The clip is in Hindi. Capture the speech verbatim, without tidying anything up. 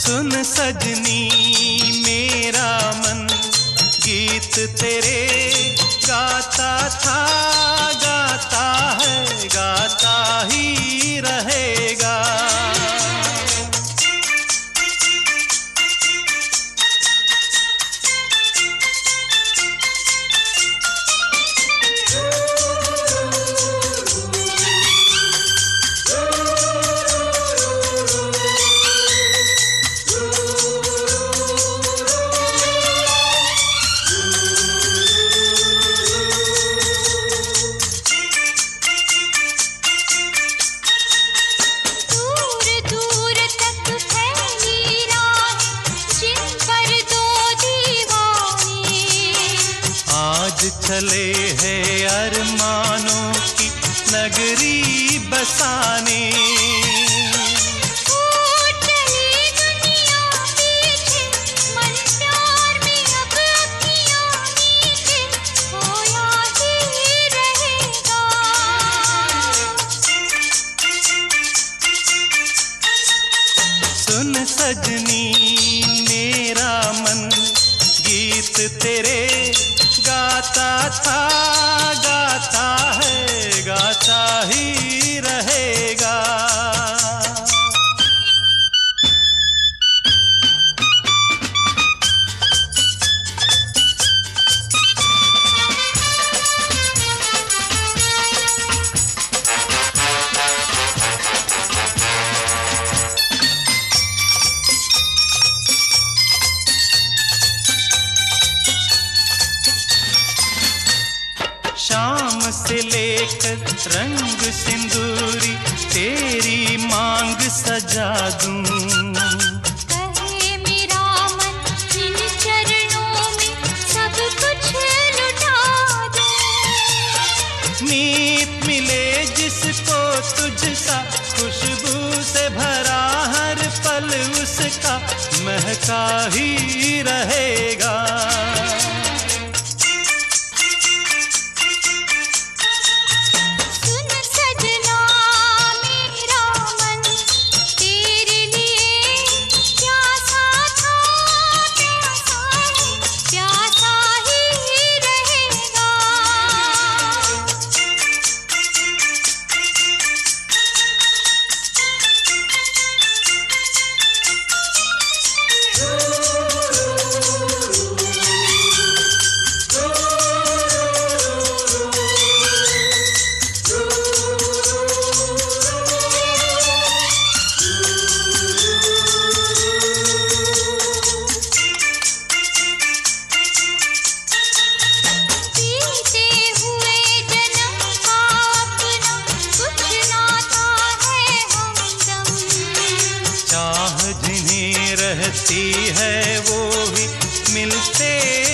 सुन सजनी मेरा मन गीत तेरे गाता था, गाता है, गाता ही रहेगा। चले हैं अरमानों की नगरी बसाने, चली दुनिया पीछे, मन प्यार में अब अखियां नीचे, खोया ही रहेगा। सुन सजनी मेरा मन गीत तेरे गाता था, गाता है, गाता ही रहेगा। शाम से लेकर रंग सिंदूरी तेरी मांग सजा दूं, कहे मेरा मन इन चरणों में सब कुछ लुटा दूं। मीत मिले जिसको तुझसा, खुशबू से भरा हर पल उसका महका ही रहेगा। रहती है वो ही मिलते